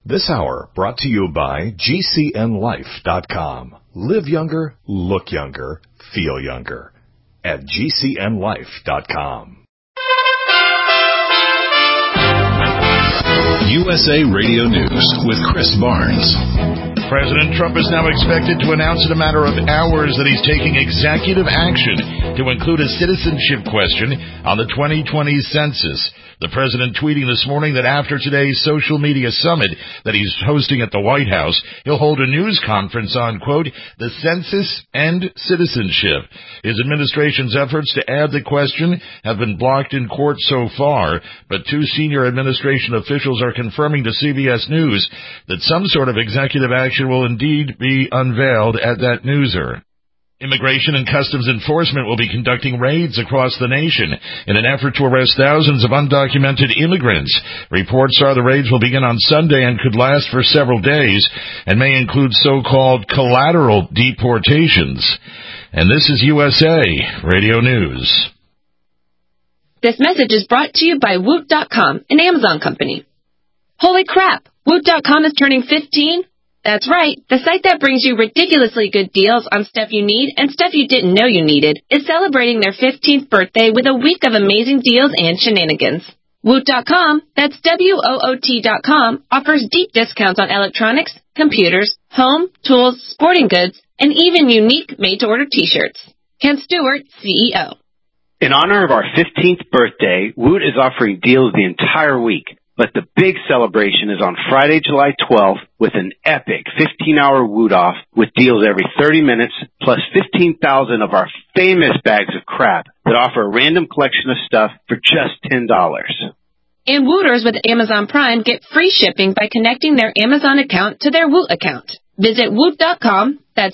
This hour brought to you by GCNLife.com. Live younger, look younger, feel younger at GCNLife.com. USA Radio News with Chris Barnes. President Trump is now expected to announce in a matter of hours that he's taking executive action to include a citizenship question on the 2020 census. The president tweeting this morning that after today's social media summit that he's hosting at the White House, he'll hold a news conference on, quote, the census and citizenship. His administration's efforts to add the question have been blocked in court so far, but two senior administration officials are confirming to CBS News that some sort of executive action will indeed be unveiled at that newser. Immigration and Customs Enforcement will be conducting raids across the nation in an effort to arrest thousands of undocumented immigrants. Reports are the raids will begin on Sunday and could last for several days and may include so-called collateral deportations. And this is USA Radio News. This message is brought to you by Woot.com, an Amazon company. Holy crap! Woot.com is turning 15? That's right. The site that brings you ridiculously good deals on stuff you need and stuff you didn't know you needed is celebrating their 15th birthday with a week of amazing deals and shenanigans. Woot.com, that's WOOT.com, offers deep discounts on electronics, computers, home, tools, sporting goods, and even unique made-to-order t-shirts. Ken Stewart, CEO. In honor of our 15th birthday, Woot is offering deals the entire week. But the big celebration is on Friday, July 12th with an epic 15-hour Woot Off with deals every 30 minutes plus 15,000 of our famous bags of crap that offer a random collection of stuff for just $10. And Wooters with Amazon Prime get free shipping by connecting their Amazon account to their Woot account. Visit Woot.com, that's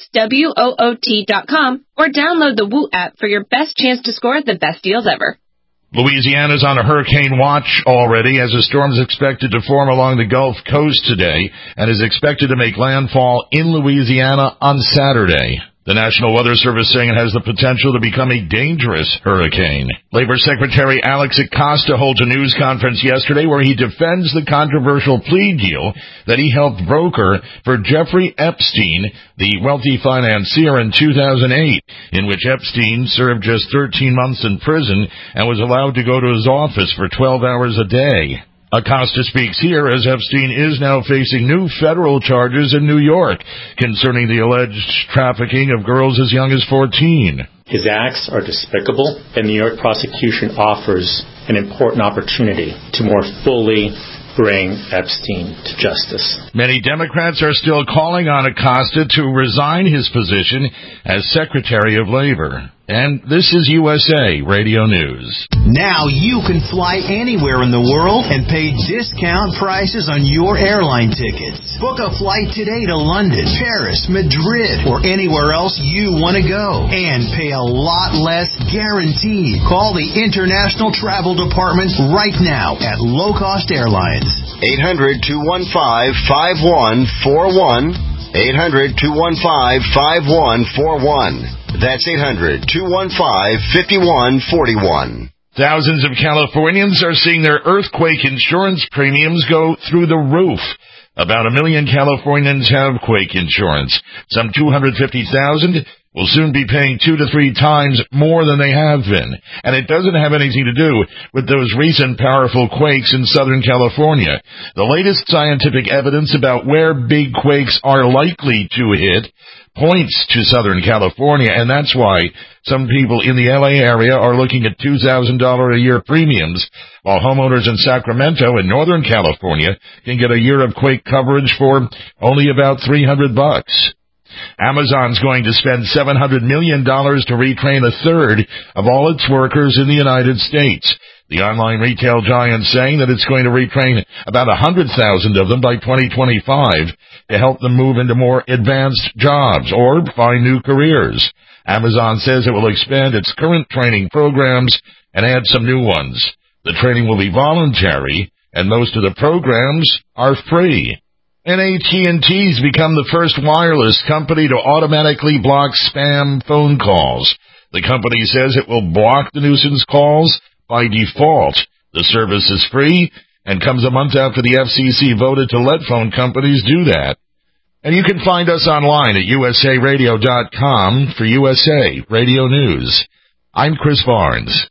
WOOT.com, or download the Woot app for your best chance to score the best deals ever. Louisiana's on a hurricane watch already as a storm is expected to form along the Gulf Coast today and is expected to make landfall in Louisiana on Saturday. The National Weather Service saying it has the potential to become a dangerous hurricane. Labor Secretary Alex Acosta holds a news conference yesterday where he defends the controversial plea deal that he helped broker for Jeffrey Epstein, the wealthy financier, in 2008, in which Epstein served just 13 months in prison and was allowed to go to his office for 12 hours a day. Acosta speaks here as Epstein is now facing new federal charges in New York concerning the alleged trafficking of girls as young as 14. His acts are despicable, and New York prosecution offers an important opportunity to more fully bring Epstein to justice. Many Democrats are still calling on Acosta to resign his position as Secretary of Labor. And this is USA Radio News. Now you can fly anywhere in the world and pay discount prices on your airline tickets. Book a flight today to London, Paris, Madrid, or anywhere else you want to go. And pay a lot less guaranteed. Call the International Travel Department right now at Low Cost Airlines. 800-215-5141. 800-215-5141. That's 800-215-5141. Thousands of Californians are seeing their earthquake insurance premiums go through the roof. About 1 million Californians have quake insurance. Some 250,000 will soon be paying 2 to 3 times more than they have been. And it doesn't have anything to do with those recent powerful quakes in Southern California. The latest scientific evidence about where big quakes are likely to hit points to Southern California, and that's why some people in the LA area are looking at $2,000 a year premiums, while homeowners in Sacramento and Northern California can get a year of quake coverage for only about $300. Amazon's going to spend $700 million to retrain a third of all its workers in the United States. The online retail giant saying that it's going to retrain about 100,000 of them by 2025 to help them move into more advanced jobs or find new careers. Amazon says it will expand its current training programs and add some new ones. The training will be voluntary, and most of the programs are free. And AT&T's become the first wireless company to automatically block spam phone calls. The company says it will block the nuisance calls by default. The service is free, and comes a month after the FCC voted to let phone companies do that. And you can find us online at usaradio.com for USA Radio News. I'm Chris Barnes.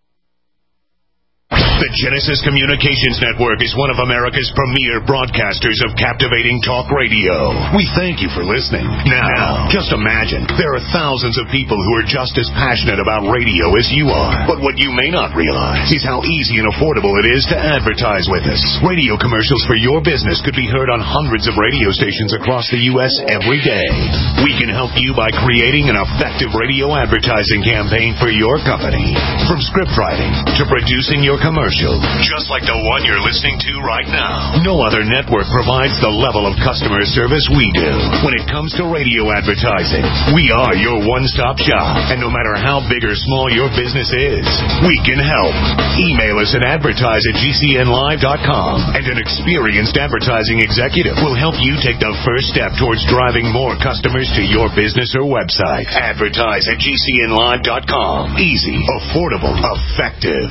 The Genesis Communications Network is one of America's premier broadcasters of captivating talk radio. We thank you for listening. Now, just imagine, there are thousands of people who are just as passionate about radio as you are. But what you may not realize is how easy and affordable it is to advertise with us. Radio commercials for your business could be heard on hundreds of radio stations across the U.S. every day. We can help you by creating an effective radio advertising campaign for your company. From script writing to producing your commercial, just like the one you're listening to right now. No other network provides the level of customer service we do. When it comes to radio advertising, we are your one-stop shop. And no matter how big or small your business is, we can help. Email us at advertise@gcnlive.com, and an experienced advertising executive will help you take the first step towards driving more customers to your business or website. Advertise@gcnlive.com. Easy, affordable, effective.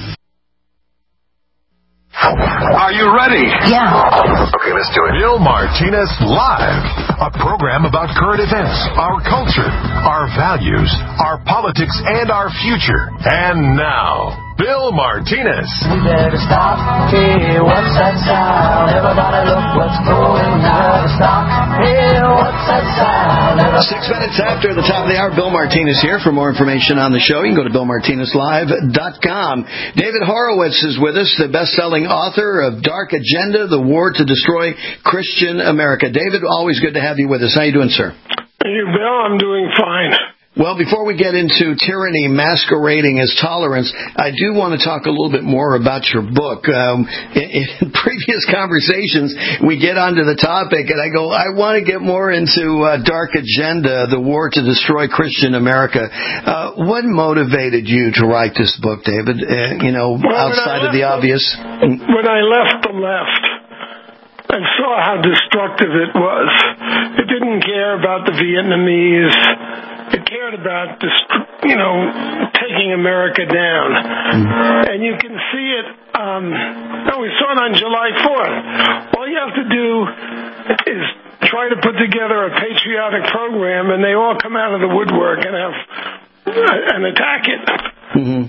Are you ready? Yeah. Okay, let's do it. Bill Martinez Live, a program about current events, our culture, our values, our politics, and our future. And now, Bill Martinez. We better stop. Hey, what's that sound? Everybody look what's going on. Stop. Hey, what's that sound? 6 minutes after the top of the hour, Bill Martinez here. For more information on the show, you can go to BillMartinezLive.com. David Horowitz is with us, the best-selling author of Dark Agenda, The War to Destroy Christian America. David, always good to have you with us. How you doing, sir? Thank you, Bill. I'm doing fine. Well, before we get into tyranny masquerading as tolerance, I do want to talk a little bit more about your book. In previous conversations, we get onto the topic, and I go, I want to get more into Dark Agenda, The War to Destroy Christian America. What motivated you to write this book, David? Outside of the obvious? When I left the left, I saw how destructive it was. It didn't care about the Vietnamese. It cared about, taking America down. And you can see it, we saw it on July 4th. All you have to do is try to put together a patriotic program, and they all come out of the woodwork and attack it. Mm-hmm.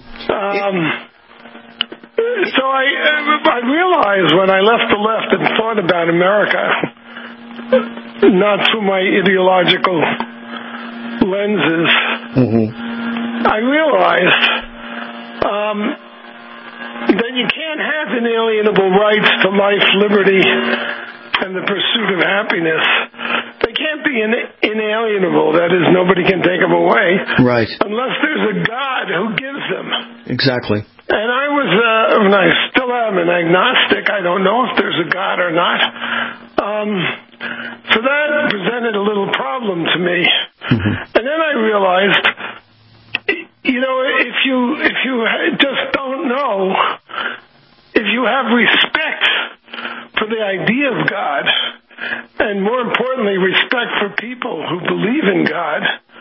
So I realized when I left the left and thought about America, not through my ideological lenses, I realized that you can't have inalienable rights to life, liberty, and the pursuit of happiness. They can't be inalienable. That is, nobody can take them away. Right. Unless there's a God who gives them. Exactly. And I was, and I still am an agnostic. I don't know if there's a God or not. So that presented a little problem to me. And then I realized, if you just don't know, if you have respect for the idea of God, and more importantly, respect for people who believe in God,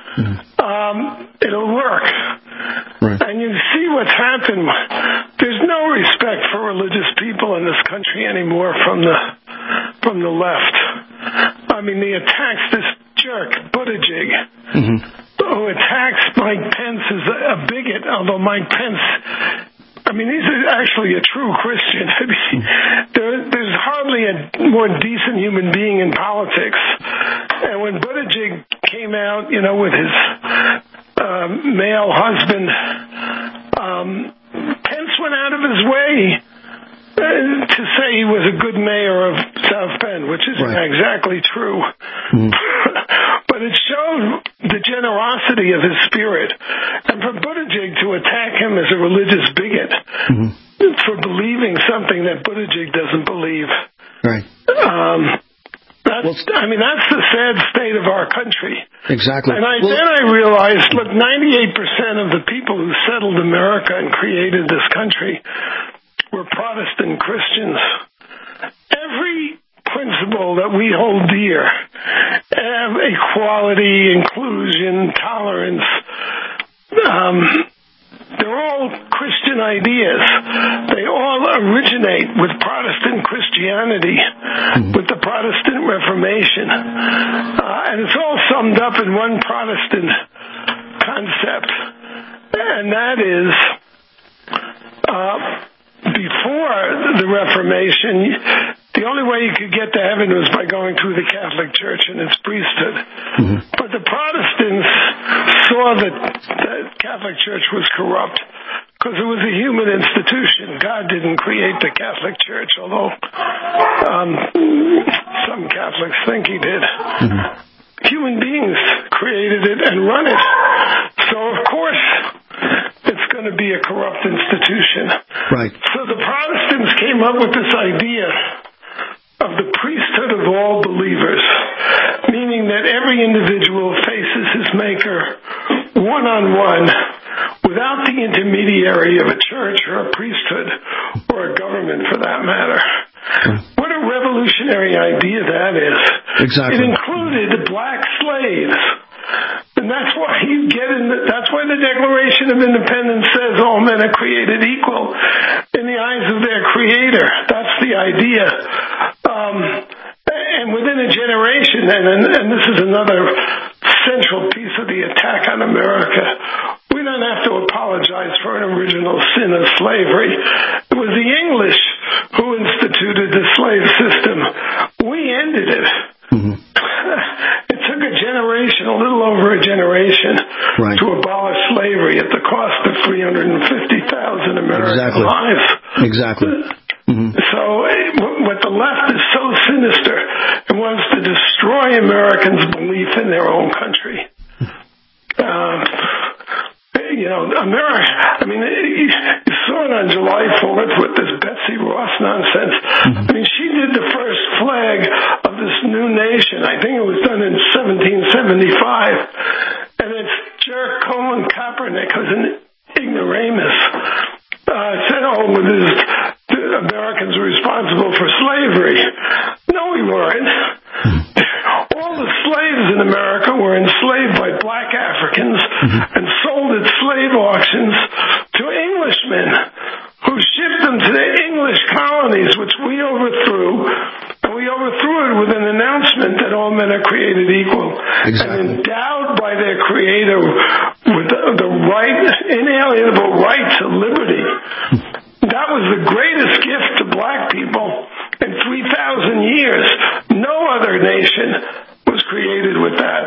it'll work. Right. And you see what's happened. There's no respect for religious people in this country anymore from the left. I mean, the attacks, this jerk, Buttigieg, who attacks Mike Pence as a bigot, although Mike Pence, he's actually a true Christian. There's hardly a more decent human being in politics. And when Buttigieg came out, with his male husband, Pence went out of his way to say he was a good mayor of South Bend, which isn't exactly true. But it showed the generosity of his spirit. And for Buttigieg to attack him as a religious bigot for believing something that Buttigieg doesn't believe. Right. That's the sad state of our country. Exactly. And then I realized, look, 98% of the people who settled America and created this country were Protestant Christians. Every principle that we hold dear, equality, inclusion, tolerance, they're all Christian ideas. They all originate with Protestant Christianity, with the Protestant Reformation. And it's all summed up in one Protestant concept, and that is, before the Reformation, the only way you could get to heaven was by going through the Catholic Church and its priesthood. But the Protestants saw that the Catholic Church was corrupt because it was a human institution. God didn't create the Catholic Church, although some Catholics think he did. Human beings created it and run it. So, of course, it's going to be a corrupt institution. Right. So the Protestants came up with this idea of the priesthood of all believers, meaning that every individual faces his Maker one-on-one without the intermediary of a church or a priesthood or a government, for that matter. What a revolutionary idea that is. Exactly. It included black slaves. And that's why that's why the Declaration of Independence says all men are created equal in the eyes of their Creator. That's the idea. And within a generation, and this is another central piece of the attack on America, we don't have to apologize for an original sin of slavery. It was the English who instituted the slave system. We ended it. It took a generation, a little over a generation, to abolish slavery at the cost of 350,000 American lives. Exactly. So what the left is so sinister and wants to destroy Americans' belief in their own country. America, I mean, you saw it on July 4th with this Betsy Ross nonsense. I mean, she did the first flag of this new nation. I think it was done in 1775. And it's jerk Colin Kaepernick, who's an ignoramus, said, the Americans are responsible for slavery. No, we weren't. All the slaves in America were enslaved by black Africans and sold at slave auctions to Englishmen who shipped them to the English colonies, which we overthrew. And we overthrew it with an announcement that all men are created equal and endowed by their Creator with the inalienable right to liberty. That was the greatest gift to black people in 3,000 years. No other nation was created with that.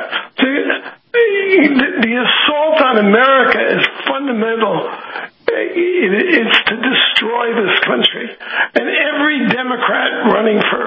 The assault on America is fundamental. It's to destroy this country. And every Democrat running for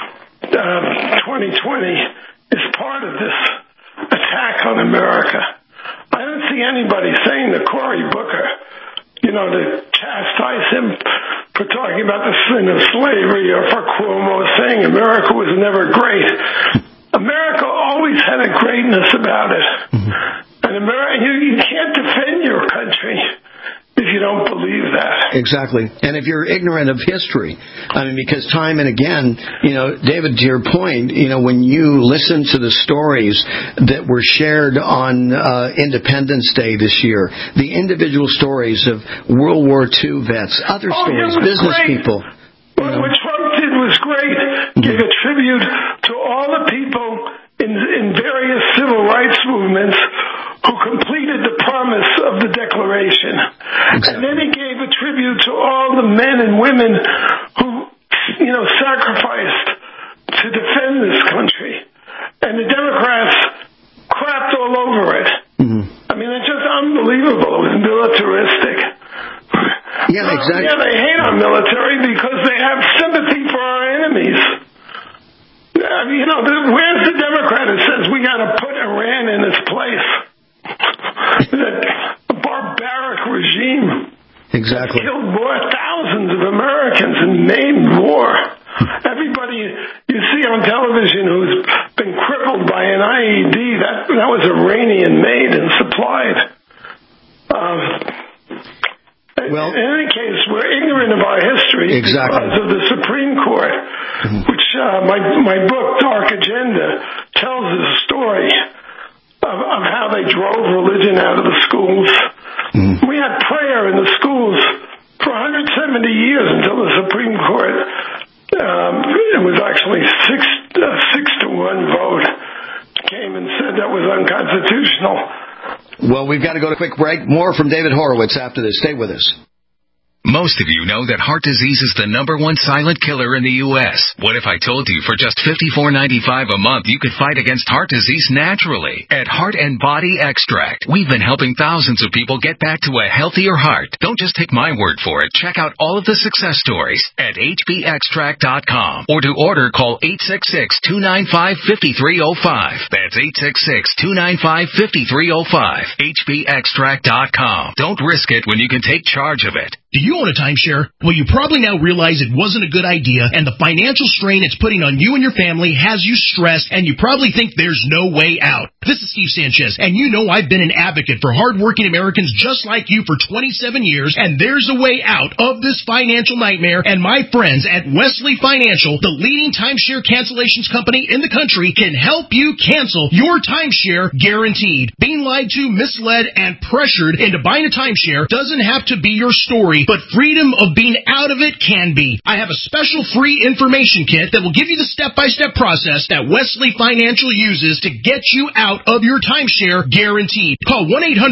2020 is part of this attack on America. I don't see anybody saying to Cory Booker, to chastise him for talking about the sin of slavery, or for Cuomo saying America was never great. America always had a greatness about it. And you can't defend your country if you don't believe that. Exactly. And if you're ignorant of history, because time and again, David, to your point, when you listen to the stories that were shared on Independence Day this year, the individual stories of World War II vets, other stories, business people. What Trump did was great. Give a tribute to all the people in various civil rights movements who completed the promise of the Declaration. And then he gave a tribute to all the men and women who, sacrificed to defend this country. And the Democrats crapped all over it. It's just unbelievable. It was militaristic. Yeah, exactly. Yeah, they hate our military because they have sympathy for our enemies. Where's the Democrat who says we got to put Iran in its place? A barbaric regime. Exactly. Killed thousands of Americans and maimed war. Everybody you see on television who's been crippled by an IED, that was Iranian made and supplied. In any case, we're ignorant of our history because of the Supreme Court, which my book, Dark Agenda, tells the story of how they drove religion out of the schools. We had prayer in unconstitutional. Well, we've got to go to a quick break. More from David Horowitz after this. Stay with us. Most of you know that heart disease is the #1 silent killer in the U.S. What if I told you for just $54.95 a month you could fight against heart disease naturally? At Heart and Body Extract, we've been helping thousands of people get back to a healthier heart. Don't just take my word for it. Check out all of the success stories at hbextract.com. Or to order, call 866-295-5305. That's 866-295-5305. hbextract.com. Don't risk it when you can take charge of it. Do you own a timeshare? Well, you probably now realize it wasn't a good idea, and the financial strain it's putting on you and your family has you stressed, and you probably think there's no way out. This is Steve Sanchez, and you know I've been an advocate for hardworking Americans just like you for 27 years, and there's a way out of this financial nightmare, and my friends at Wesley Financial, the leading timeshare cancellations company in the country, can help you cancel your timeshare guaranteed. Being lied to, misled, and pressured into buying a timeshare doesn't have to be your story, but freedom of being out of it can be. I have a special free information kit that will give you the step-by-step process that Wesley Financial uses to get you out of your timeshare guaranteed. Call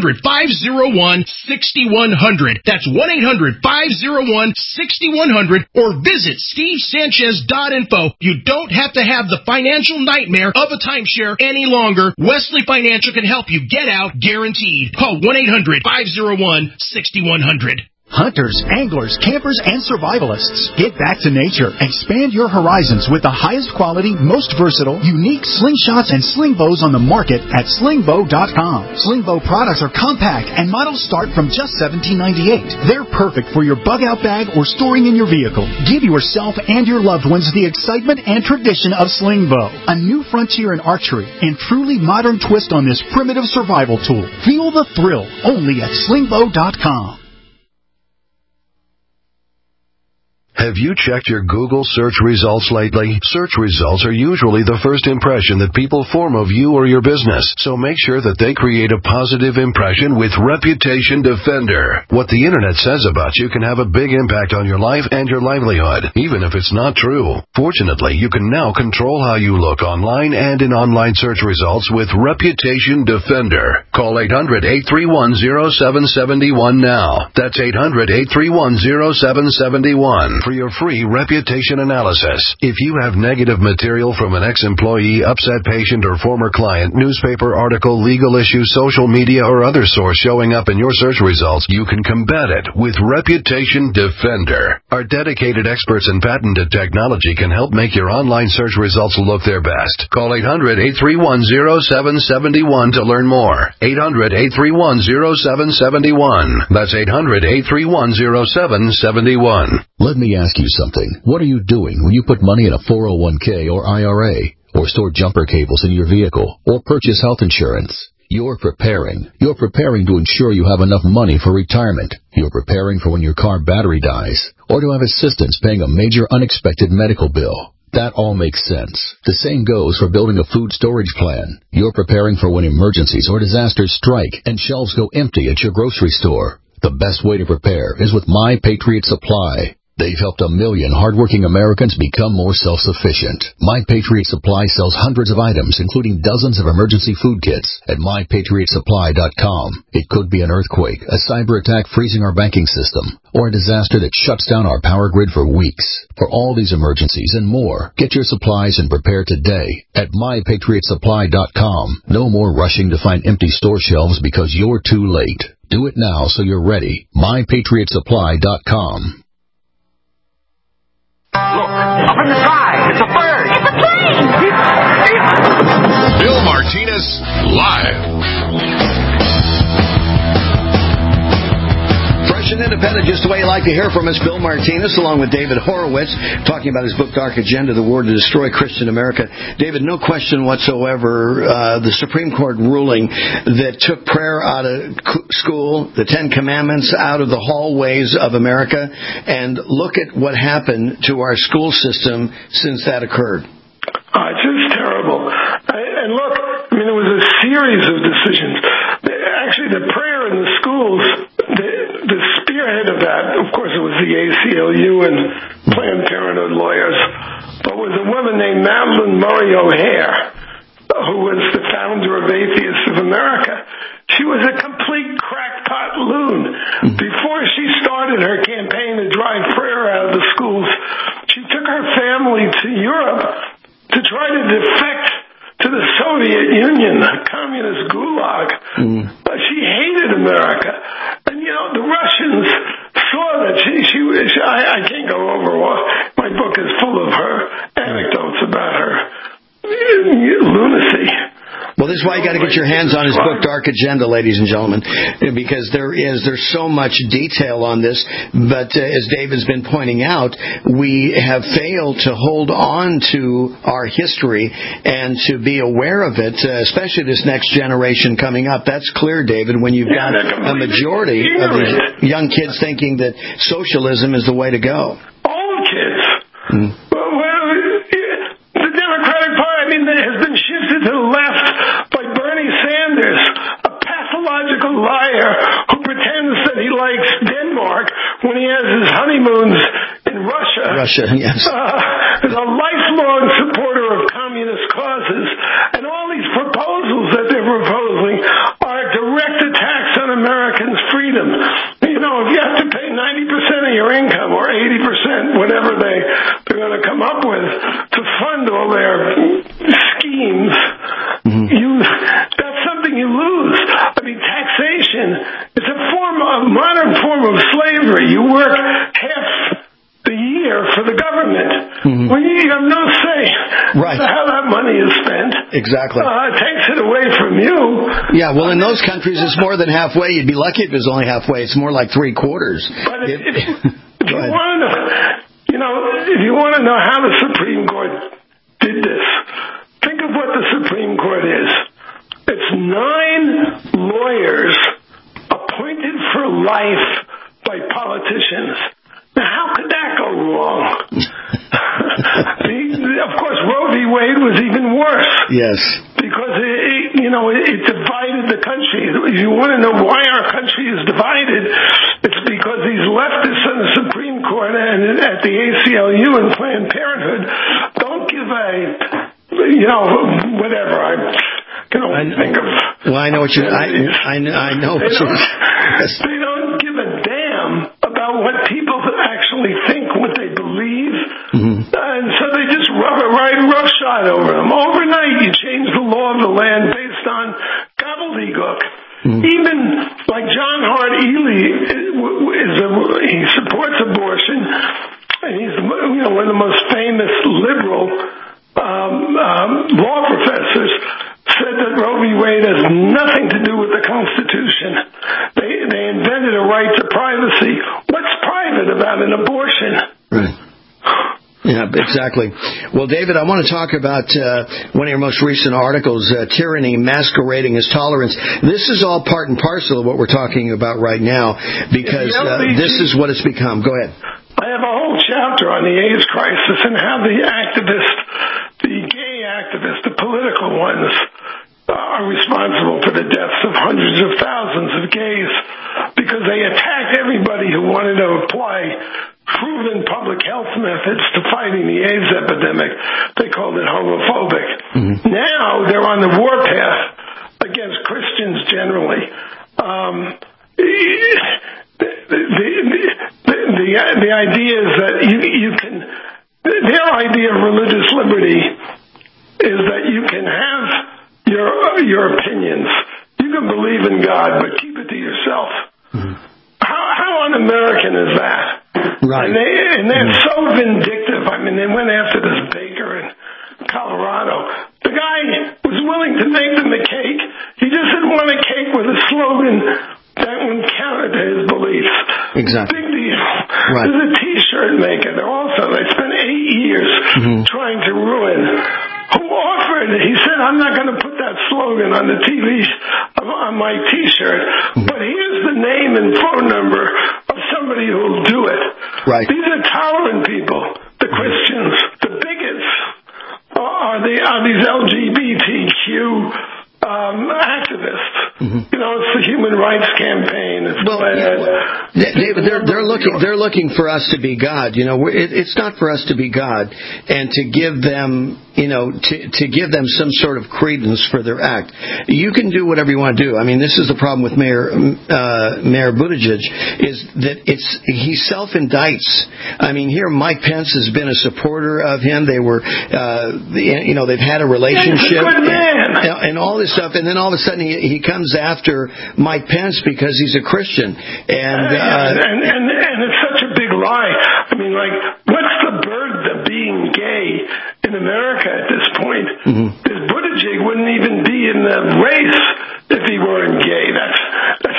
1-800-501-6100. That's 1-800-501-6100 or visit stevesanchez.info. You don't have to have the financial nightmare of a timeshare any longer. Wesley Financial can help you get out guaranteed. Call 1-800-501-6100. Hunters, anglers, campers, and survivalists. Get back to nature. Expand your horizons with the highest quality, most versatile, unique slingshots and sling bows on the market at slingbow.com. Sling bow products are compact and models start from just $17.98. They're perfect for your bug-out bag or storing in your vehicle. Give yourself and your loved ones the excitement and tradition of sling bow. A new frontier in archery and truly modern twist on this primitive survival tool. Feel the thrill only at slingbow.com. Have you checked your Google search results lately? Search results are usually the first impression that people form of you or your business, so make sure that they create a positive impression with Reputation Defender. What the internet says about you can have a big impact on your life and your livelihood, even if it's not true. Fortunately, you can now control how you look online and in online search results with Reputation Defender. Call 800-831-0771 now. That's 800-831-0771. For your free reputation analysis. If you have negative material from an ex-employee, upset patient, or former client, newspaper article, legal issue, social media, or other source showing up in your search results, you can combat it with Reputation Defender. Our dedicated experts in patented technology can help make your online search results look their best. Call 800-831-0771 to learn more. 800-831-0771. That's 800-831-0771. Let me ask you something. What are you doing when you put money in a 401k or IRA, or store jumper cables in your vehicle, or purchase health insurance? You're preparing. You're preparing to ensure you have enough money for retirement. You're preparing for when your car battery dies, or to have assistance paying a major unexpected medical bill. That all makes sense. The same goes for building a food storage plan. You're preparing for when emergencies or disasters strike and shelves go empty at your grocery store. The best way to prepare is with My Patriot Supply. They've helped 1 million hardworking Americans become more self-sufficient. My Patriot Supply sells hundreds of items, including dozens of emergency food kits at MyPatriotSupply.com. It could be an earthquake, a cyber attack freezing our banking system, or a disaster that shuts down our power grid for weeks. For all these emergencies and more, get your supplies and prepare today at MyPatriotSupply.com. No more rushing to find empty store shelves because you're too late. Do it now so you're ready. MyPatriotSupply.com. Look, up in the sky. It's a bird. It's a plane. Bill Martinez, live. Fresh and independent, just the way you like to hear from us. Bill Martinez, along with David Horowitz, talking about his book, Dark Agenda, The War to Destroy Christian America. David, no question whatsoever, the Supreme Court ruling that took prayer out of school, the Ten Commandments out of the hallways of America, and look at what happened to our school system since that occurred. It's just terrible. And look, I mean, there was a series of decisions. Actually, the prayer in the schools, the spearhead of that, of course, it was the ACLU and Planned Parenthood lawyers, but was a woman named Madeleine Murray O'Hair, who was the founder of Atheists of America. was a complete crackpot loon. Before she started her campaign to drive prayer out of the schools, she took her family to Europe to try to defect to the Soviet Union, the communist gulag. She hated America. And, the Russians saw that I can't go over my book is full of her anecdotes about her lunacy. Well, this is why you got to get your hands on his book, Dark Agenda, ladies and gentlemen, because there's so much detail on this. But as David's been pointing out, we have failed to hold on to our history and to be aware of it, especially this next generation coming up. That's clear, David, when you've got a majority of these young kids thinking that socialism is the way to go. All the kids. The Democratic Party, has been shifted to the left by Bernie Sanders, a pathological liar who pretends that he likes Denmark when he has his honeymoons in Russia. Yes. Is a lifelong supporter of communist causes, and all these proposals that they're proposing are direct attacks on Americans' freedom. If you have to pay 90% of your income or 80%, whatever they're going to come up with to fund all their schemes, that's something you lose. Taxation is a modern form of slavery. You work half the year for the government when you have no say how that money is spent. Exactly. It takes it away from you. Yeah, well, in those countries, it's more than halfway. You'd be lucky if it was only halfway. It's more like 3/4. But if you want to know how the Supreme Court did this, think of what the Supreme Court is. It's 9 lawyers appointed for life by politicians. Now, how could that go wrong? Of course, Roe v. Wade was even worse. Yes. Because it divided the country. If you want to know why our country is divided, it's because these leftists on the Supreme Court and at the ACLU and Planned Parenthood don't give whatever. I think of. Well, I know what you. I know what you. They don't give a damn about what people actually think, what they believe, and so they just ride roughshod over them. Overnight, you change the law of the land based on gobbledygook. Even like John Hart Ely, he supports abortion, and he's one of the most famous liberal law professors. Said that Roe v. Wade has nothing to do with the Constitution. They invented a right to privacy. What's private about an abortion? Right. Yeah, exactly. Well, David, I want to talk about one of your most recent articles, Tyranny Masquerading as Tolerance. This is all part and parcel of what we're talking about right now, because this is what it's become. Go ahead. I have a whole chapter on the AIDS crisis and how the gay activists, the political ones, are responsible for the deaths of hundreds of thousands of gays because they attacked everybody who wanted to apply proven public health methods to fighting the AIDS epidemic. They called it homophobic. Now they're on the warpath against Christians generally. The idea is that their idea of religious liberty is that you can have your opinions. You can believe in God, but keep it to yourself. How un-American is that? Right. And they're so vindictive. They went after this baker in Colorado. The guy was willing to make them a cake. He just didn't want a cake with a slogan that went counter to his beliefs. Exactly. Big deal. Right. There's a T-shirt maker. They spent 8 years trying to ruin. Who offered? He said, "I'm not going to put that slogan on the TV on my T-shirt, but here's the name and phone number of somebody who'll do it." Right. These are tolerant people. The Christians, the bigots, are these LGBTQ activists. You know, it's the Human Rights Campaign. It's David, they're looking for us to be God. You know, it's not for us to be God and to give them, you know, to give them some sort of credence for their act. You can do whatever you want to do. I mean, this is the problem with Mayor Buttigieg, is that he self-indicts. I mean, here Mike Pence has been a supporter of him. They were, you know, they've had a relationship and all this stuff, and then all of a sudden he comes after Mike Pence because he's a Christian, and it's such a big lie. I mean, like, what's the burden of being gay in America at this point? Because Buttigieg wouldn't even be in the race if he weren't gay. That's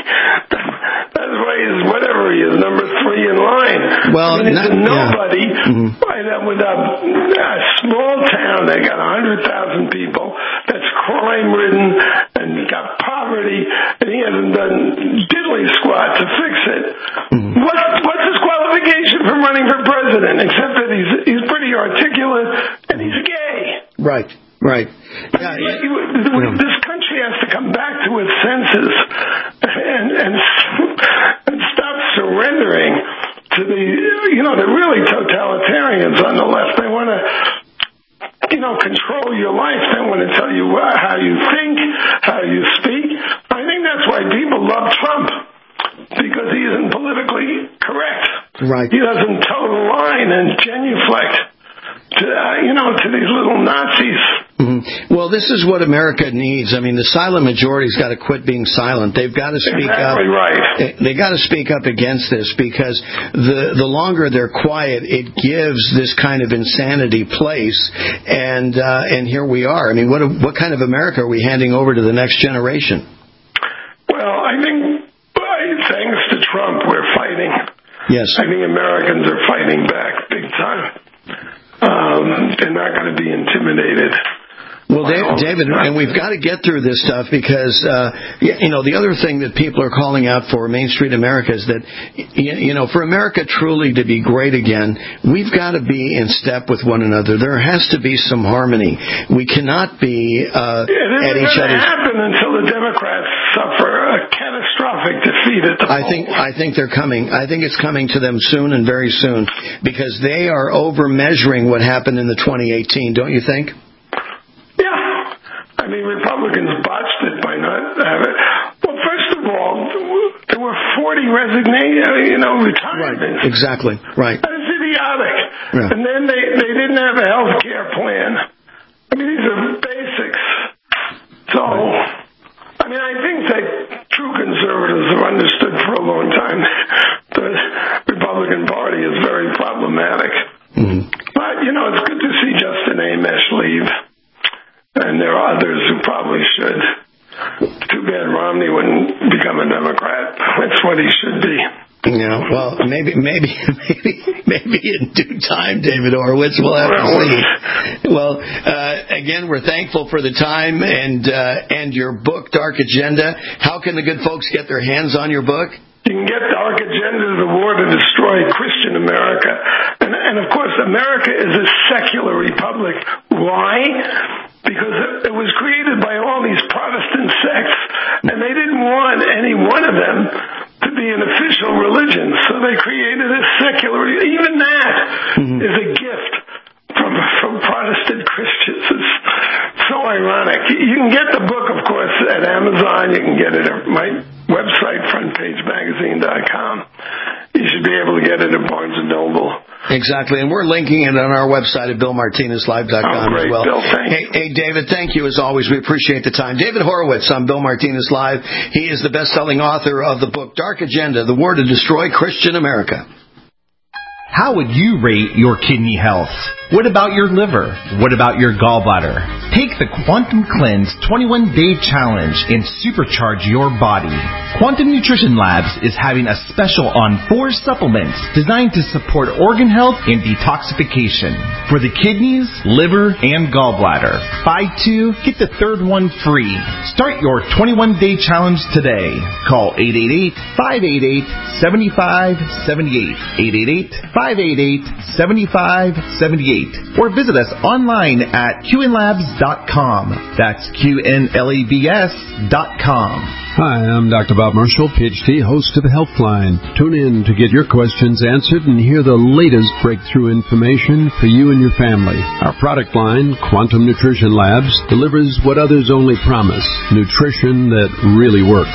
why he's whatever he is, number 3 in line. Well, I mean, there's nobody with a small town that got 100,000 people, that's crime-ridden and got poverty, and he hasn't done diddly squat to fix it. What's his qualification for running for president, except that he's pretty articulate and he's gay? Right. Yeah, this country has to come back to its senses and stop surrendering to the really totalitarians on the left. They want to, control your life. They want to tell you how you think, how you speak. I think that's why people love Trump, because he isn't politically correct. Right. He doesn't toe the line and genuflect to these little Nazis. Well, this is what America needs. I mean, the silent majority's got to quit being silent. They've got to speak up. Right. They got to speak up against this, because the longer they're quiet, it gives this kind of insanity place. And here we are. I mean, what kind of America are we handing over to the next generation? Well, I think thanks to Trump, we're fighting. Yes. I think Americans are fighting back big time. They're not going to be intimidated. Well, David, and we've got to get through this stuff, because, the other thing that people are calling out for, Main Street America, is that, for America truly to be great again, we've got to be in step with one another. There has to be some harmony. We cannot be at each other's... It doesn't happen until the Democrats suffer a catastrophic defeat at the polls. I think they're coming. I think it's coming to them soon, and very soon, because they are over-measuring what happened in the 2018, don't you think? I mean, Republicans botched it by not having it. Well, first of all, there were 40 retirements. Right, exactly, right. That's idiotic. Yeah. And then they didn't have a health care plan. I mean, these are basics. So, I mean, I think that true conservatives have understood for a long time the Republican Party is very problematic. But, it's good to see Justin Amash leave. And there are others who probably should. Too bad Romney wouldn't become a Democrat. That's what he should be. Yeah, well, maybe in due time, David Horowitz. We'll have to see. Well, again, we're thankful for the time and your book, Dark Agenda. How can the good folks get their hands on your book? You can get Dark Agenda, the War to Destroy Christian America. And of course, America is a secular republic. Why? Because it was created by all these Protestant sects, and they didn't want any one of them to be an official religion, so they created a secular. Even that is a gift from Protestant Christians. It's so ironic. You can get the book, of course, at Amazon. You can get it at my website, frontpagemagazine.com. You should be able to get it at Barnes & Noble. Exactly, and we're linking it on our website at BillMartinezLive.com as well. Bill, hey, David, thank you as always. We appreciate the time. David Horowitz on Bill Martinez Live. He is the best-selling author of the book Dark Agenda, The War to Destroy Christian America. How would you rate your kidney health? What about your liver? What about your gallbladder? Take the Quantum Cleanse 21-Day Challenge and supercharge your body. Quantum Nutrition Labs is having a special on 4 supplements designed to support organ health and detoxification. For the kidneys, liver, and gallbladder. Buy 2, get the 3rd one free. Start your 21-Day Challenge today. Call 888-588-7578. 888-588-7578. or visit us online at qnlabs.com. That's QNLABS.com. Hi, I'm Dr. Bob Marshall, PhD, host of Healthline. Tune in to get your questions answered and hear the latest breakthrough information for you and your family. Our product line, Quantum Nutrition Labs, delivers what others only promise, nutrition that really works.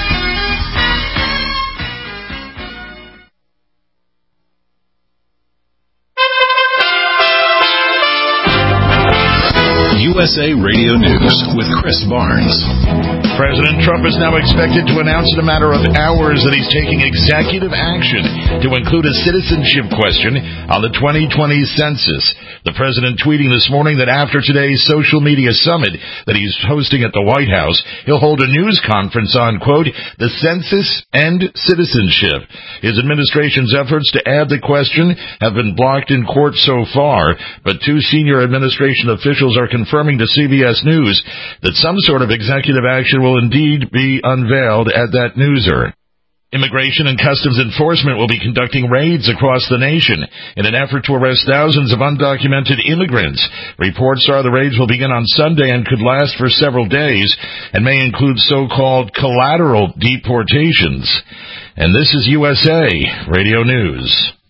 USA Radio News with Chris Barnes. President Trump is now expected to announce in a matter of hours that he's taking executive action to include a citizenship question on the 2020 census. The president tweeting this morning that after today's social media summit that he's hosting at the White House, he'll hold a news conference on, quote, the census and citizenship. His administration's efforts to add the question have been blocked in court so far, but two senior administration officials are confirming to CBS News that some sort of executive action will indeed be unveiled at that newser. Immigration and Customs Enforcement will be conducting raids across the nation in an effort to arrest thousands of undocumented immigrants. Reports are the raids will begin on Sunday and could last for several days and may include so-called collateral deportations. And this is USA Radio News.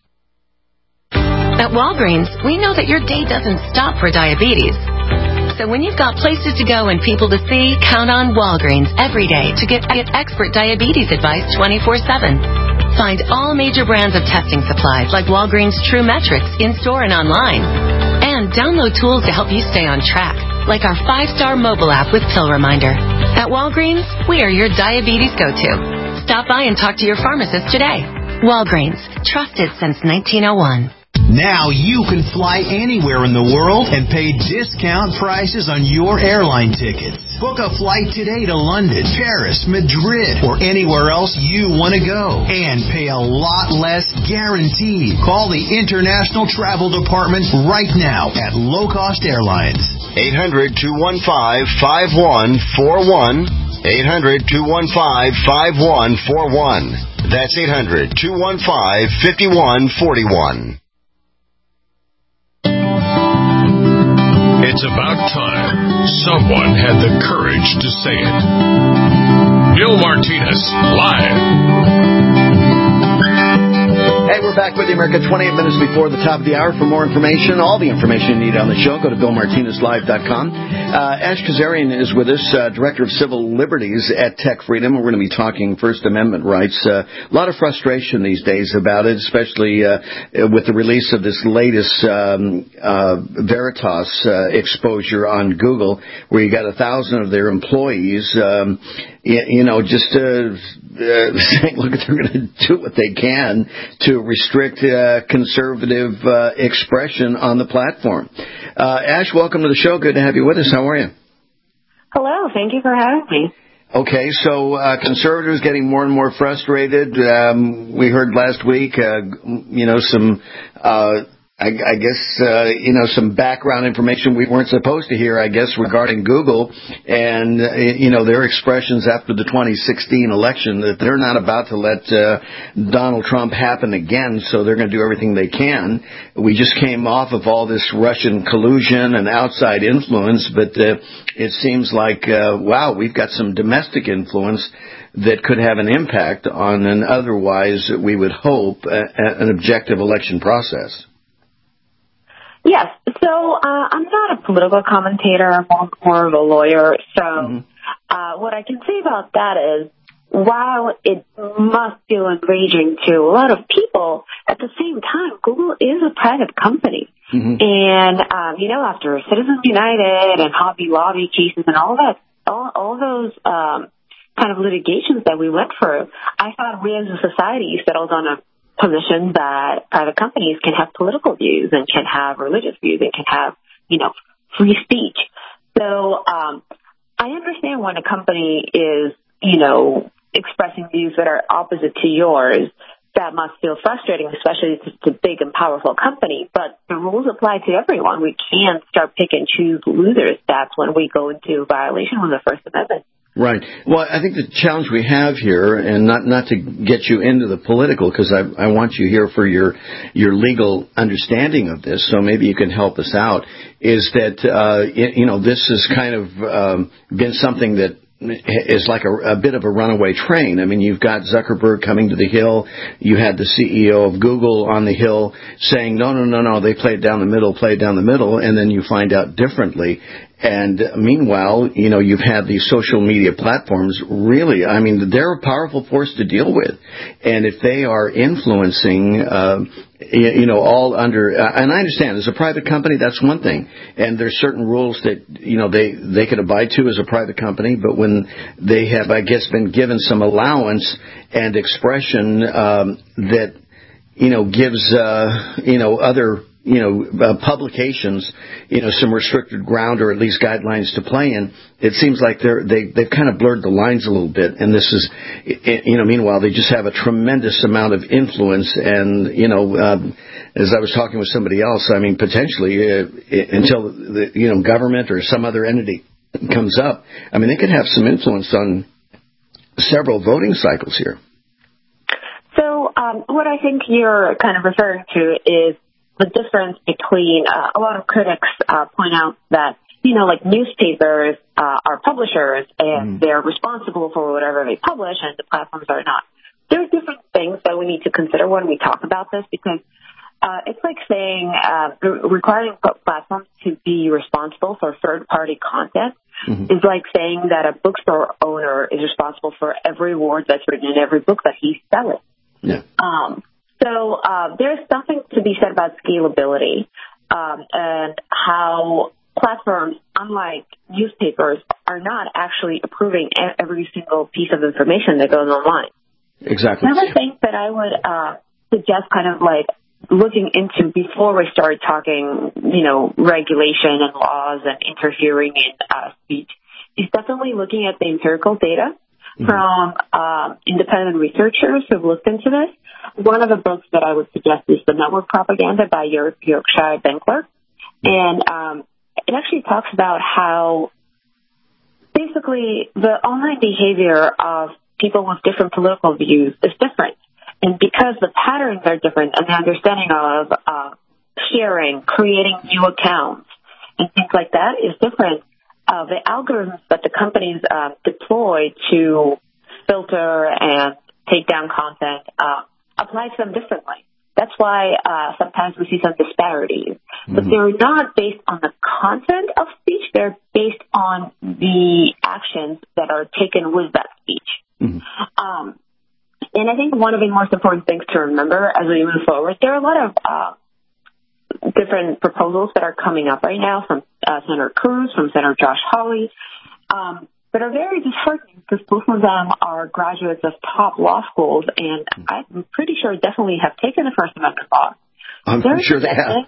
At Walgreens, we know that your day doesn't stop for diabetes. So when you've got places to go and people to see, count on Walgreens every day to get expert diabetes advice 24/7. Find all major brands of testing supplies like Walgreens True Metrics in-store and online. And download tools to help you stay on track, like our 5-star mobile app with Pill Reminder. At Walgreens, we are your diabetes go-to. Stop by and talk to your pharmacist today. Walgreens, trusted since 1901. Now you can fly anywhere in the world and pay discount prices on your airline tickets. Book a flight today to London, Paris, Madrid, or anywhere else you want to go. And pay a lot less guaranteed. Call the International Travel Department right now at Low Cost Airlines. 800-215-5141. 800-215-5141. That's 800-215-5141. It's about time someone had the courage to say it. Bill Martinez, live. Hey, we're back with you, America, 28 minutes before the top of the hour. For more information, all the information you need on the show, go to BillMartinezLive.com. Ash Kazarian is with us, Director of Civil Liberties at Tech Freedom. We're going to be talking First Amendment rights. A lot of frustration these days about it, especially with the release of this latest Veritas exposure on Google, where you got 1,000 of their employees just saying, look, they're going to do what they can to restrict conservative expression on the platform. Ash, welcome to the show. Good to have you with us. How are you? Hello. Thank you for having me. Okay, so conservatives getting more and more frustrated. We heard last week, some... I guess, some background information we weren't supposed to hear, I guess, regarding Google and, their expressions after the 2016 election that they're not about to let Donald Trump happen again, so they're going to do everything they can. We just came off of all this Russian collusion and outside influence, but it seems like, wow, we've got some domestic influence that could have an impact on an otherwise, we would hope, an objective election process. Yes. So I'm not a political commentator. I'm more of a lawyer. So what I can say about that is, while it must feel enraging to a lot of people, at the same time, Google is a private company. And, after Citizens United and Hobby Lobby cases and all that, all those kind of litigations that we went through, I thought we as a society settled on a position that private companies can have political views and can have religious views and can have, free speech. So I understand when a company is, expressing views that are opposite to yours, that must feel frustrating, especially if it's a big and powerful company. But the rules apply to everyone. We can't start pick and choose losers. That's when we go into violation of the First Amendment. Right. Well, I think the challenge we have here, and not to get you into the political, because I want you here for your legal understanding of this, so maybe you can help us out, is that, this has kind of been something that is like a bit of a runaway train. I mean, you've got Zuckerberg coming to the Hill. You had the CEO of Google on the Hill saying, no, they played down the middle, and then you find out differently. And meanwhile, you've had these social media platforms really, I mean, they're a powerful force to deal with. And if they are influencing, all under, and I understand as a private company, that's one thing. And there's certain rules that, they could abide to as a private company. But when they have, I guess, been given some allowance and expression, that, gives, other publications, some restricted ground or at least guidelines to play in, it seems like they've kind of blurred the lines a little bit. And this is, meanwhile, they just have a tremendous amount of influence. And, as I was talking with somebody else, I mean, potentially, until the, government or some other entity comes up, I mean, they could have some influence on several voting cycles here. So, what I think you're kind of referring to is the difference between, a lot of critics point out that, like newspapers are publishers and they're responsible for whatever they publish and the platforms are not. There are different things that we need to consider when we talk about this, because it's like saying requiring platforms to be responsible for third-party content is like saying that a bookstore owner is responsible for every word that's written in every book that he's selling. Yeah. So there's something to be said about scalability and how platforms, unlike newspapers, are not actually approving every single piece of information that goes online. Exactly. Another thing that I would suggest kind of like looking into before we start talking, regulation and laws and interfering in speech is definitely looking at the empirical data from independent researchers who have looked into this. One of the books that I would suggest is The Network Propaganda by Yorkshire Benkler. And it actually talks about how basically the online behavior of people with different political views is different. And because the patterns are different and the understanding of sharing, creating new accounts, and things like that is different, the algorithms that the companies deploy to filter and take down content apply to them differently. That's why sometimes we see some disparities. But they're not based on the content of speech. They're based on the actions that are taken with that speech. And I think one of the most important things to remember as we move forward, there are a lot of different proposals that are coming up right now from Senator Cruz, from Senator Josh Hawley, that are very disheartening because both of them are graduates of top law schools, and I'm pretty sure definitely have taken the First Amendment law. I'm sure they have.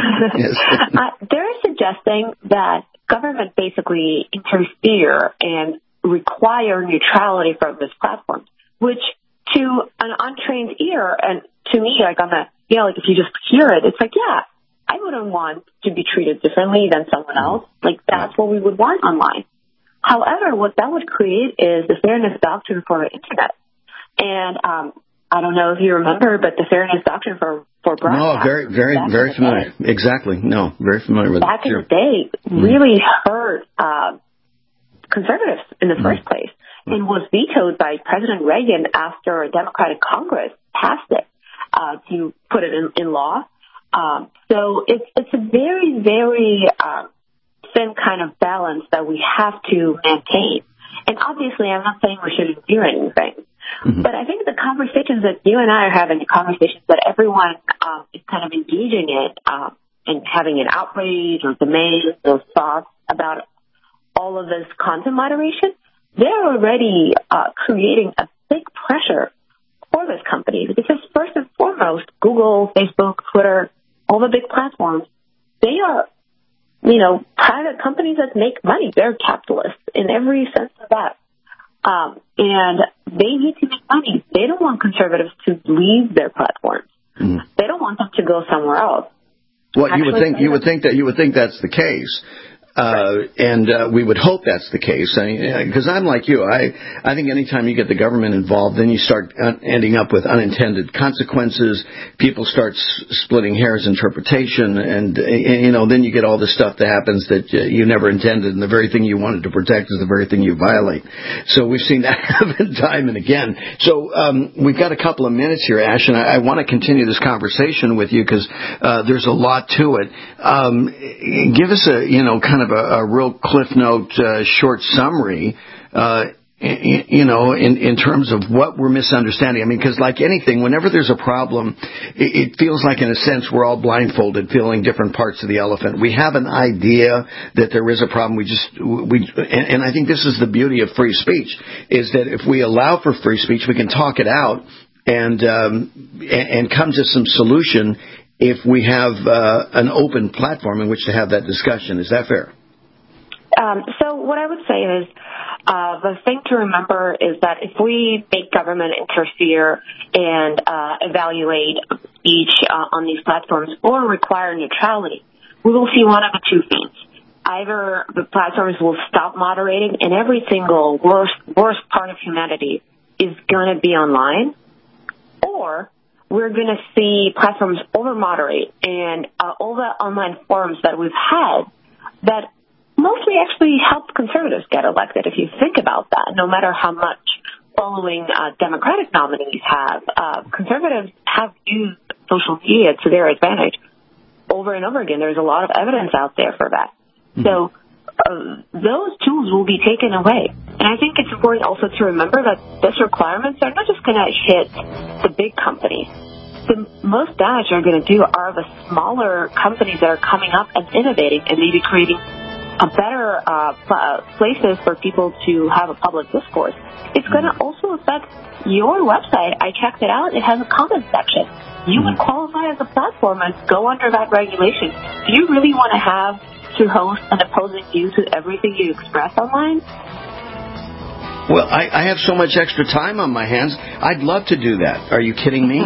They're suggesting that government basically interfere and require neutrality from this platform, which to an untrained ear, and to me, like on the, like if you just hear it, it's like, yeah, I wouldn't want to be treated differently than someone else. Like that's what we would want online. However, what that would create is the fairness doctrine for the internet. And I don't know if you remember, but the fairness doctrine for broadcast. No, very familiar. Exactly. No, very familiar with it. Back in the day, really hurt conservatives in the first place, and was vetoed by President Reagan after a Democratic Congress passed it to put it in law. So it's a very, very thin kind of balance that we have to maintain. And obviously, I'm not saying we shouldn't do anything, but I think the conversations that you and I are having, the conversations that everyone is kind of engaging in and having an outrage or demand or thoughts about all of this content moderation, they're already creating a big pressure for those companies. Because first and foremost, Google, Facebook, Twitter, all the big platforms, they are, private companies that make money. They're capitalists in every sense of that. And they need to make money. They don't want conservatives to leave their platforms. They don't want them to go somewhere else. Well, you would think that's the case. And we would hope that's the case. Because I'm like you. I think anytime you get the government involved, then you start ending up with unintended consequences. People start splitting hairs interpretation, and then you get all this stuff that happens that you never intended, and the very thing you wanted to protect is the very thing you violate. So we've seen that happen time and again. So we've got a couple of minutes here, Ash, and I want to continue this conversation with you because there's a lot to it. Give us kind of a real Cliff Note short summary, in terms of what we're misunderstanding. I mean, because like anything, whenever there's a problem, it feels like, in a sense, we're all blindfolded, feeling different parts of the elephant. We have an idea that there is a problem. And I think this is the beauty of free speech, is that if we allow for free speech, we can talk it out and come to some solution if we have an open platform in which to have that discussion. Is that fair? So what I would say is the thing to remember is that if we make government interfere and evaluate speech on these platforms or require neutrality, we will see one of the two things. Either the platforms will stop moderating and every single worst part of humanity is going to be online, or we're going to see platforms over-moderate, and all the online forums that we've had that mostly actually helped conservatives get elected, if you think about that. No matter how much following Democratic nominees have, conservatives have used social media to their advantage over and over again. There's a lot of evidence out there for that. Mm-hmm. So those tools will be taken away. And I think it's important also to remember that these requirements are not just going to hit the big companies. The most damage they're going to do are the smaller companies that are coming up and innovating and maybe creating a better places for people to have a public discourse. It's going to also affect your website. I checked it out. It has a comment section. You would qualify as a platform and go under that regulation. Do you really want to have to host an opposing view to everything you express online? Well, I have so much extra time on my hands. I'd love to do that. Are you kidding me?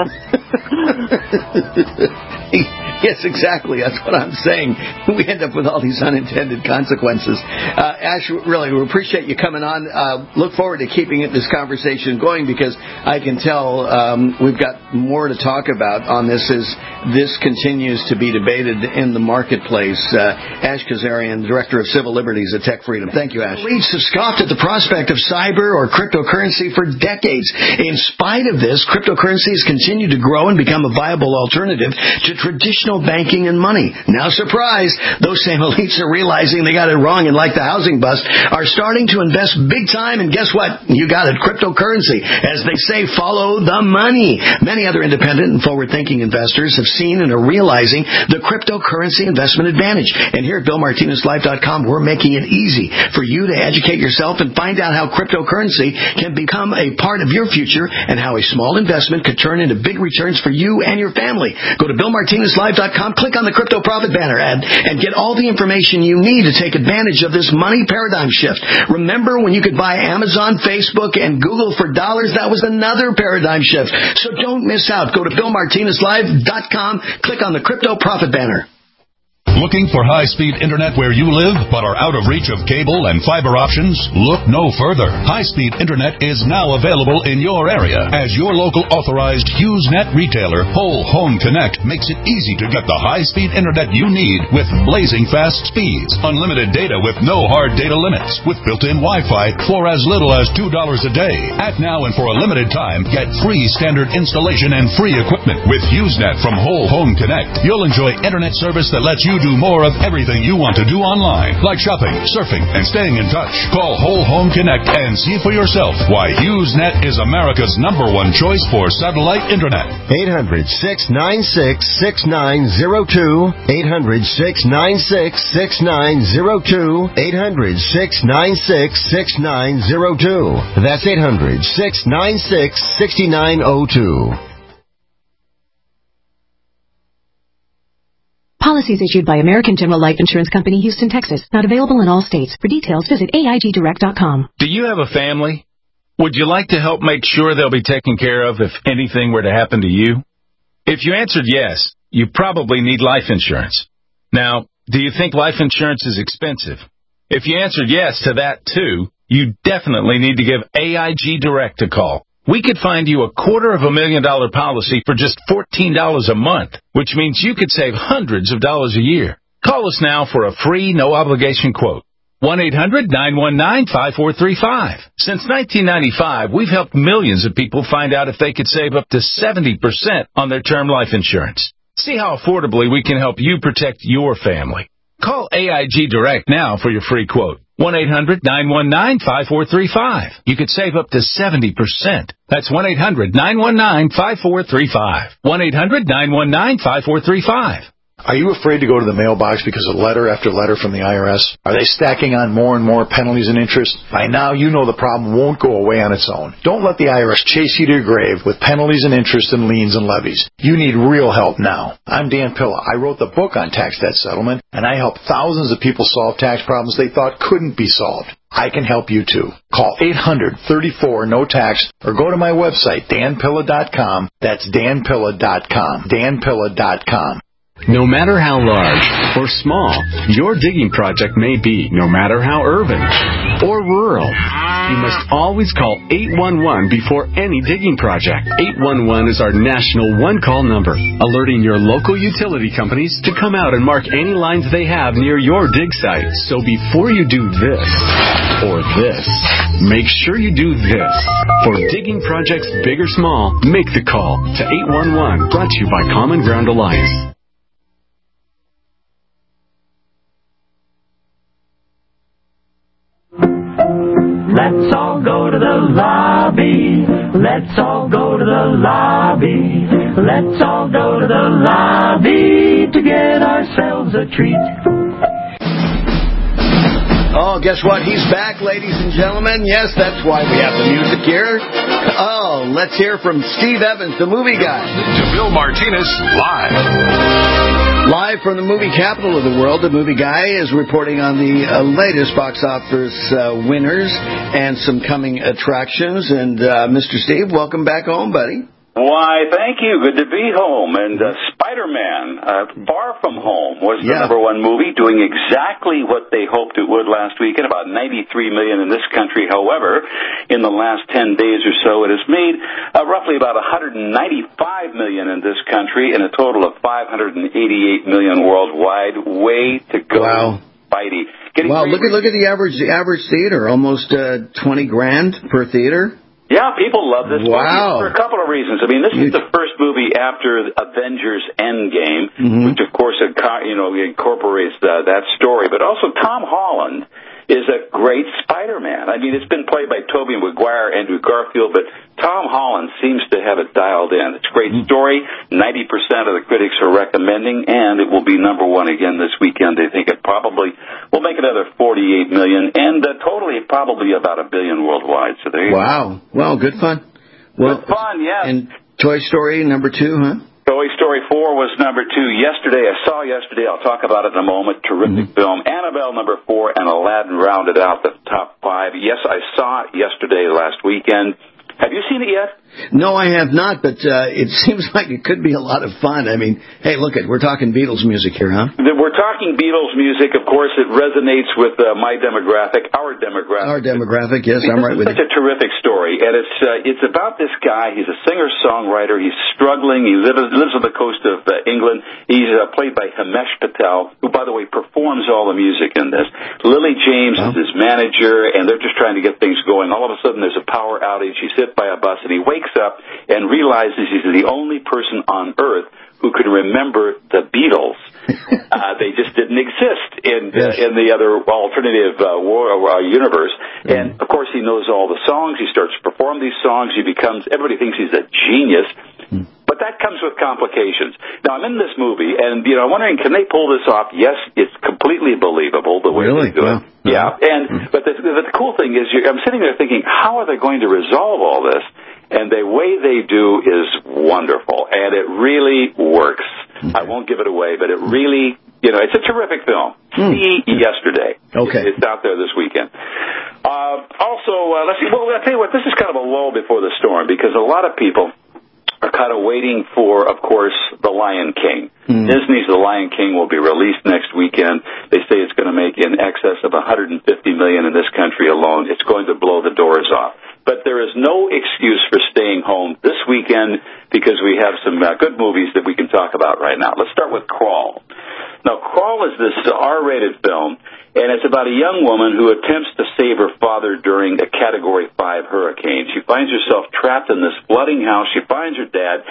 Yes, exactly. That's what I'm saying. We end up with all these unintended consequences. Ash, really, we appreciate you coming on. Look forward to keeping this conversation going, because I can tell we've got more to talk about on this as this continues to be debated in the marketplace. Ash Kazarian, Director of Civil Liberties at Tech Freedom. Thank you, Ash. Elites have scoffed at the prospect of cyber or cryptocurrency for decades. In spite of this, cryptocurrencies continue to grow and become a viable alternative to traditional banking and money. Now, surprise, those same elites are realizing they got it wrong, and like the housing bust, are starting to invest big time, and guess what? You got it, cryptocurrency. As they say, follow the money. Many other independent and forward-thinking investors have seen and are realizing the cryptocurrency investment advantage. And here at BillMartinezLive.com, we're making it easy for you to educate yourself and find out how cryptocurrency can become a part of your future and how a small investment could turn into big returns for you and your family. Go to BillMartinezLive.com, click on the Crypto Profit banner ad, and get all the information you need to take advantage of this money paradigm shift. Remember when you could buy Amazon, Facebook, and Google for dollars? That was another paradigm shift. So don't miss out. Go to BillMartinezLive.com, click on the Crypto Profit banner. Looking for high-speed internet where you live but are out of reach of cable and fiber options? Look no further. High-speed internet is now available in your area, as your local authorized HughesNet retailer, Whole Home Connect, makes it easy to get the high-speed internet you need with blazing fast speeds, unlimited data with no hard data limits, with built-in Wi-Fi for as little as $2 a day. Act now and for a limited time, get free standard installation and free equipment. With HughesNet from Whole Home Connect, you'll enjoy internet service that lets you do more of everything you want to do online, like shopping, surfing, and staying in touch. Call Whole Home Connect and see for yourself why HughesNet is America's #1 choice for satellite internet. 800-696-6902. 800-696-6902. 800-696-6902. That's 800-696-6902. Policies issued by American General Life Insurance Company, Houston, Texas. Not available in all states. For details, visit AIGdirect.com. Do you have a family? Would you like to help make sure they'll be taken care of if anything were to happen to you? If you answered yes, you probably need life insurance. Now, Do you think life insurance is expensive? If you answered yes to that, too, you definitely need to give AIG Direct a call. We could find you a $250,000 policy for just $14 a month, which means you could save hundreds of dollars a year. Call us now for a free, no-obligation quote. 1-800-919-5435. Since 1995, we've helped millions of people find out if they could save up to 70% on their term life insurance. See how affordably we can help you protect your family. Call AIG Direct now for your free quote. 1-800-919-5435. You could save up to 70%. That's 1-800-919-5435. 1-800-919-5435. Are you afraid to go to the mailbox because of letter after letter from the IRS? Are they stacking on more and more penalties and interest? By now, you know the problem won't go away on its own. Don't let the IRS chase you to your grave with penalties and interest and liens and levies. You need real help now. I'm Dan Pilla. I wrote the book on tax debt settlement, and I help thousands of people solve tax problems they thought couldn't be solved. I can help you too. Call 800-34-NO-TAX or go to my website, danpilla.com. That's danpilla.com. danpilla.com. No matter how large or small your digging project may be, no matter how urban or rural, you must always call 811 before any digging project. 811 is our national one-call number, alerting your local utility companies to come out and mark any lines they have near your dig site. So before you do this or this, make sure you do this. For digging projects big or small, make the call to 811, brought to you by Common Ground Alliance. Let's all go to the lobby. Let's all go to the lobby. Let's all go to the lobby to get ourselves a treat. Oh, guess what? He's back, ladies and gentlemen. Yes, that's why we have the music here. Oh, let's hear from Steve Evans, the movie guy. To Bill Martinez, live. Live from the movie capital of the world, the movie guy is reporting on the latest box office winners and some coming attractions. And Mr. Steve, welcome back home, buddy. Why, thank you. Good to be home. And Spider-Man, Far From Home, was the number one movie, doing exactly what they hoped it would last weekend, about $93 million in this country. However, in the last 10 days or so, it has made roughly about $195 million in this country and a total of $588 million worldwide. Way to go, Spidey. Wow, look at the average theater, almost $20,000 per theater. Yeah, people love this movie for a couple of reasons. I mean, this is the first movie after Avengers Endgame, which, of course, incorporates that story. But also, Tom Holland is a great Spider-Man. I mean, it's been played by Tobey Maguire, Andrew Garfield, but Tom Holland seems to have it dialed in. It's a great story. 90% of the critics are recommending, and it will be number one again this weekend. They think it probably will make another $48 million, and totally probably about $1 billion worldwide. So there you go. Wow. Well, good fun. Good fun, yes. And Toy Story number 2, huh? Toy Story 4 was number 2 yesterday. I saw yesterday. I'll talk about it in a moment. Terrific film. Annabelle number 4 and Aladdin rounded out the top 5. Yes, I saw it yesterday, last weekend. Have you seen it yet? No, I have not, but it seems like it could be a lot of fun. I mean, hey, look, we're talking Beatles music here, huh? We're talking Beatles music. Of course, it resonates with my demographic, our demographic. Our demographic, yes, I'm right with you. It's such a terrific story, and it's about this guy. He's a singer-songwriter. He's struggling. He lives on the coast of England. He's played by Himesh Patel, who, by the way, performs all the music in this. Lily James is his manager, and they're just trying to get things going. All of a sudden, there's a power outage. He's hit by a bus, and he wakes up and realizes he's the only person on Earth who can remember the Beatles. They just didn't exist in the other alternative universe. And, of course, he knows all the songs. He starts to perform these songs. Everybody thinks he's a genius. But that comes with complications. Now, I'm in this movie, and, I'm wondering, can they pull this off? Yes, it's completely believable the way they do it. Yeah. But the cool thing is, I'm sitting there thinking, how are they going to resolve all this? And the way they do is wonderful, and it really works. I won't give it away, but it really, it's a terrific film. See yesterday. Okay. It's out there this weekend. Also, let's see. Well, I'll tell you what, this is kind of a lull before the storm, because a lot of people are kind of waiting for, of course, The Lion King. Disney's The Lion King will be released next weekend. They say it's going to make in excess of $150 million in this country alone. It's going to blow the doors off. But there is no excuse for staying home this weekend because we have some good movies that we can talk about right now. Let's start with Crawl. Now, Crawl is this R-rated film, and it's about a young woman who attempts to save her father during a Category 5 hurricane. She finds herself trapped in this flooding house. She finds her dad.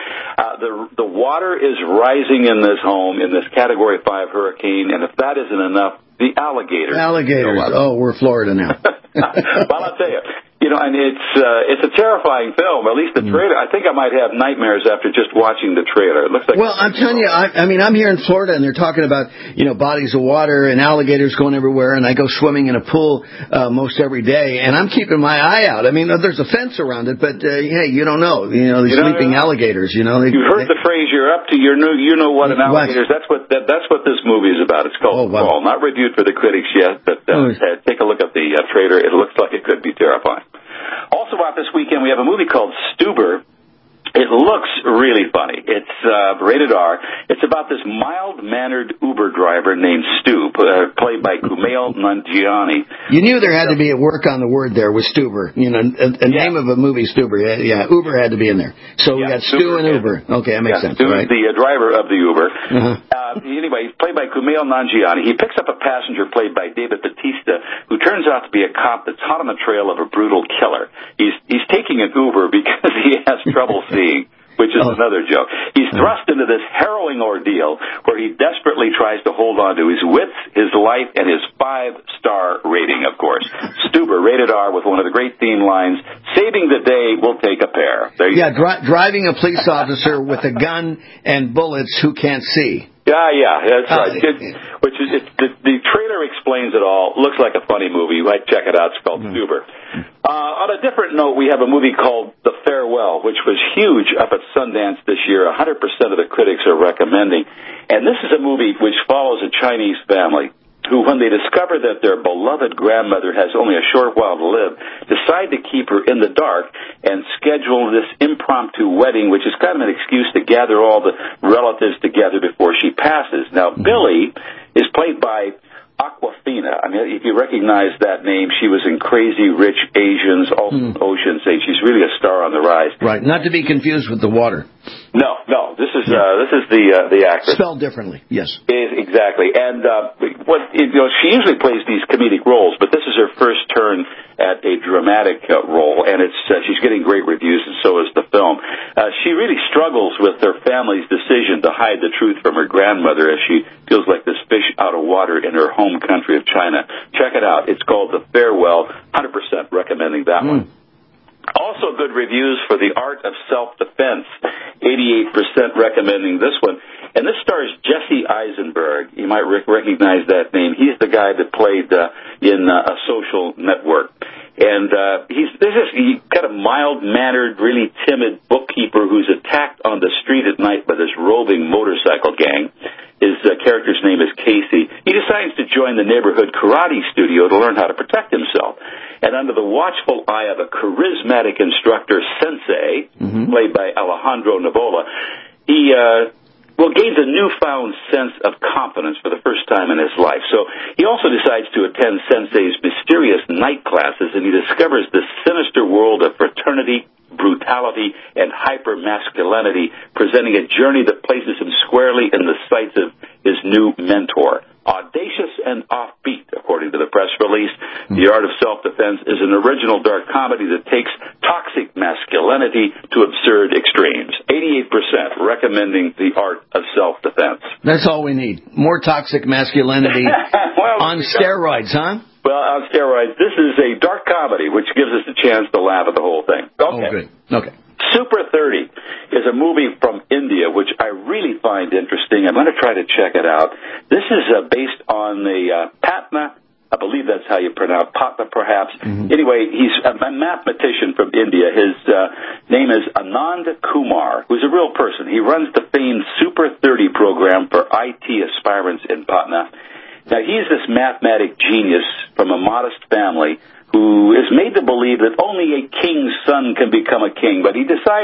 The water is rising in this home in this Category 5 hurricane, and if that isn't enough, the alligators. Alligators. Oh, we're Florida now. Well, I'll tell you. You know, and it's a terrifying film. At least the trailer. I think I might have nightmares after just watching the trailer. It looks like. Well, I'm telling you, I mean, I'm here in Florida, and they're talking about bodies of water and alligators going everywhere, and I go swimming in a pool most every day, and I'm keeping my eye out. I mean, there's a fence around it, but hey, you don't know. These sleeping alligators. You've heard the phrase "you're up to your new." You know what an alligator is. That's what this movie is about. It's called Crawl. Not reviewed for the critics yet, but take a look at the trailer. It looks like it could be terrifying. Also out this weekend, we have a movie called Stuber. It looks really funny. It's rated R. It's about this mild-mannered Uber driver named Stu, played by Kumail Nanjiani. You knew there had to be a work on the word there with Stuber. A name of a movie, Stuber. Yeah, Uber had to be in there. So we got Stu and Uber. Okay, that makes sense. Stu right? is the driver of the Uber. Anyway, he's played by Kumail Nanjiani. He picks up a passenger played by David Bautista, who turns out to be a cop that's hot on the trail of a brutal killer. He's taking an Uber because he has trouble seeing, which is another joke. He's thrust into this harrowing ordeal where he desperately tries to hold on to his wits, his life, and his 5-star rating, of course. Stuber, rated R, with one of the great theme lines, "Saving the day will take a pair." Driving a police officer with a gun and bullets who can't see. Yeah, that's right. The trailer explains it all. Looks like a funny movie. You might check it out. It's called Stuber. On a different note, we have a movie called The Farewell, which was huge up at Sundance this year. 100% of the critics are recommending. And this is a movie which follows a Chinese family who, when they discover that their beloved grandmother has only a short while to live, decide to keep her in the dark and schedule this impromptu wedding, which is kind of an excuse to gather all the relatives together before she passes. Now, Billy is played by Awkwafina. I mean, if you recognize that name, she was in Crazy Rich Asians, also Ocean's 8. She's really a star on the rise. Right, not to be confused with The Water. No. This is the actress. Spelled differently, yes. Exactly. And she usually plays these comedic roles, but this is her first turn at a dramatic role, and she's getting great reviews, and so is the film. She really struggles with her family's decision to hide the truth from her grandmother as she feels like this fish out of water in her home country of China. Check it out. It's called The Farewell. 100% recommending that one. Also good reviews for The Art of Self-Defense. 88% recommending this one. And this stars Jesse Eisenberg. You might recognize that name. He's the guy that played in A Social Network. And he's kind of mild-mannered, really timid bookkeeper who's attacked on the street at night by this roving motorcycle gang. His character's name is Casey. He decides to join the neighborhood karate studio to learn how to protect himself. And under the watchful eye of a charismatic instructor, Sensei, played by Alejandro Nivola, he gains a newfound sense of confidence for the first time in his life. So he also decides to attend Sensei's mysterious night classes, and he discovers the sinister world of fraternity, brutality, and hyper-masculinity, presenting a journey that places him squarely in the sights of his new mentor. Audacious and offbeat, according to the press release, The Art of Self-Defense is an original dark comedy that takes toxic masculinity to absurd extremes. 88% recommending The Art of Self-Defense. That's all we need. More toxic masculinity on steroids, huh? Well, on steroids. This is a dark comedy, which gives us a chance to laugh at the whole thing. Okay. Oh, good. Okay. Super 30 is a movie from India, which I really find interesting. I'm going to try to check it out. This is based on the Patna. I believe that's how you pronounce Patna, perhaps. Anyway, he's a mathematician from India. His name is Anand Kumar, who's a real person. He runs the famed Super 30 program for IT aspirants in Patna. Now, he's this mathematic genius from a modest family who is made to believe that only a king's son can become a king, but he decides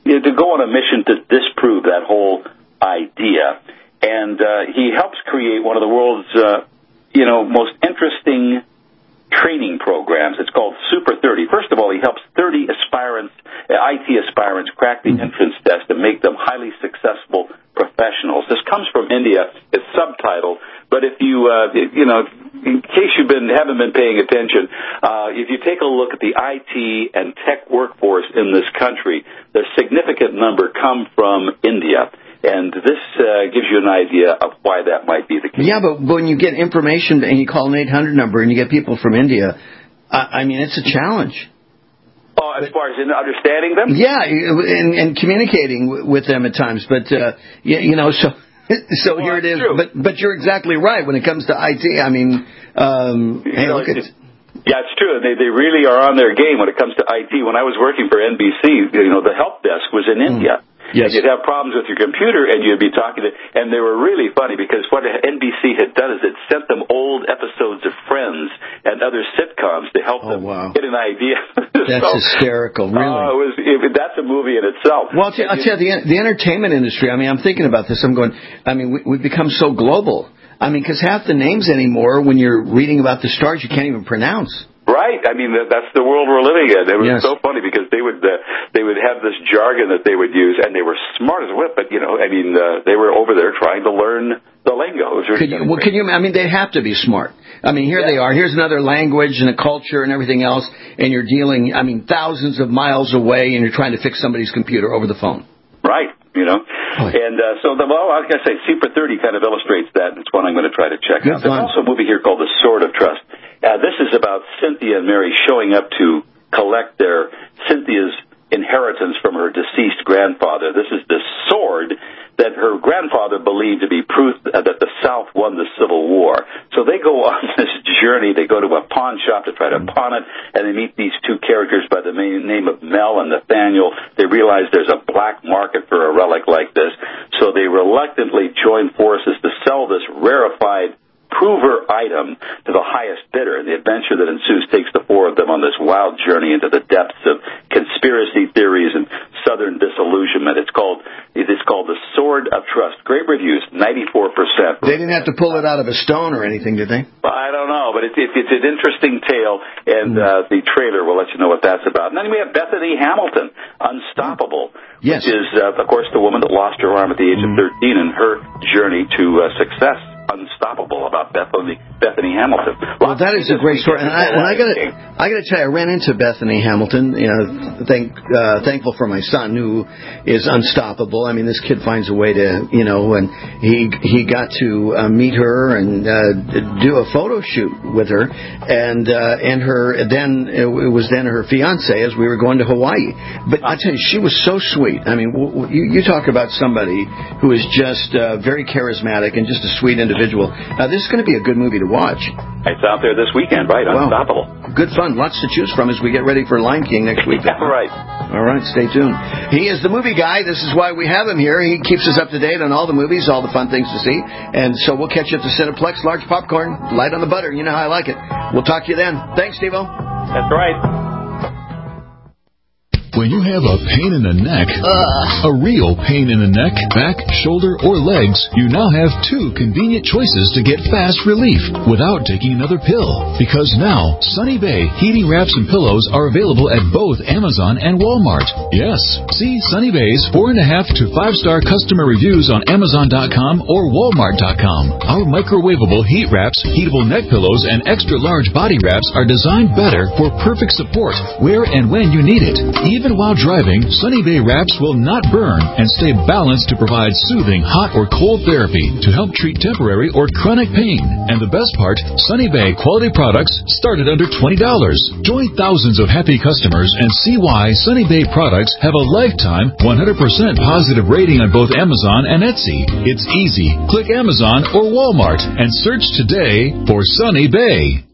to go on a mission to disprove that whole idea. And he helps create one of the world's, most interesting training programs. It's called Super 30. First of all, he helps 30 IT aspirants crack the entrance test and make them highly successful professionals. This comes from India. It's subtitled, but if you, in case you haven't been paying attention, if you take a look at the IT and tech workforce in this country, the significant number come from India. And this gives you an idea of why that might be the case. Yeah, but when you get information and you call an 800 number and you get people from India, it's a challenge. Oh, as far as in understanding them? Yeah, and communicating with them at times. But, so here it is. True. But you're exactly right when it comes to IT. Yeah, it's true. They really are on their game when it comes to IT. When I was working for NBC, the help desk was in India. Yes. And you'd have problems with your computer, and you'd be talking to, and they were really funny because what NBC had done is it sent them old episodes of Friends and other sitcoms to help them get an idea. That's hysterical, really. That's a movie in itself. Well, I'll tell you, the entertainment industry, I'm thinking about this. I'm going, we've become so global. Because half the names anymore, when you're reading about the stars, you can't even pronounce. Right. That's the world we're living in. It was so funny because they would have this jargon that they would use, and they were smart as a whip, but, they were over there trying to learn the lingo. They have to be smart. Here they are. Here's another language and a culture and everything else, and you're dealing, thousands of miles away, and you're trying to fix somebody's computer over the phone. Right. And like I say, Super 30 kind of illustrates that. It's one I'm going to try to check out. There's also a movie here called The Sword of Trust. This is about Cynthia and Mary showing up to collect Cynthia's inheritance from her deceased grandfather. This is the sword that her grandfather believed to be proof that the South won the Civil War. So they go on this journey. They go to a pawn shop to try to pawn it, and they meet these two characters by the name of Mel and Nathaniel. They realize there's a black market for a relic like this, so they reluctantly join forces to sell this rarefied prover item to the highest bidder. And the adventure that ensues takes the four of them on this wild journey into the depths of conspiracy theories and Southern disillusionment. It's called The Sword of Trust. Great reviews, 94%. They didn't have to pull it out of a stone or anything, did they? I don't know, but it's an interesting tale, and the trailer will let you know what that's about. And then we have Bethany Hamilton, Unstoppable, which is, of course, the woman that lost her arm at the age of 13 and her journey to success. Unstoppable, about Bethany Hamilton. Well, that is a great story, and I got to tell you, I ran into Bethany Hamilton. Thankful for my son who is unstoppable. This kid finds a way to, and he got to meet her and do a photo shoot with her, and her. Then it was her fiance as we were going to Hawaii. But I tell you, she was so sweet. You talk about somebody who is just very charismatic and just a sweet individual. This is going to be a good movie to watch. It's out there this weekend, right? Unstoppable. Good fun. Lots to choose from as we get ready for Lion King next week. Right. All right, stay tuned. He is the movie guy. This is why we have him here. He keeps us up to date on all the movies, all the fun things to see. And so we'll catch you at the Cineplex. Large popcorn, light on the butter. You know how I like it. We'll talk to you then. Thanks, Steve-O. That's right. When you have a pain in the neck, a real pain in the neck, back, shoulder, or legs, you now have two convenient choices to get fast relief without taking another pill. Because now, Sunny Bay heating wraps and pillows are available at both Amazon and Walmart. Yes, see Sunny Bay's 4.5 to 5-star customer reviews on Amazon.com or Walmart.com. Our microwavable heat wraps, heatable neck pillows, and extra large body wraps are designed better for perfect support where and when you need it. Even while driving, Sunny Bay wraps will not burn and stay balanced to provide soothing hot or cold therapy to help treat temporary or chronic pain. And the best part, Sunny Bay quality products start at under $20. Join thousands of happy customers and see why Sunny Bay products have a lifetime 100% positive rating on both Amazon and Etsy. It's easy. Click Amazon or Walmart and search today for Sunny Bay.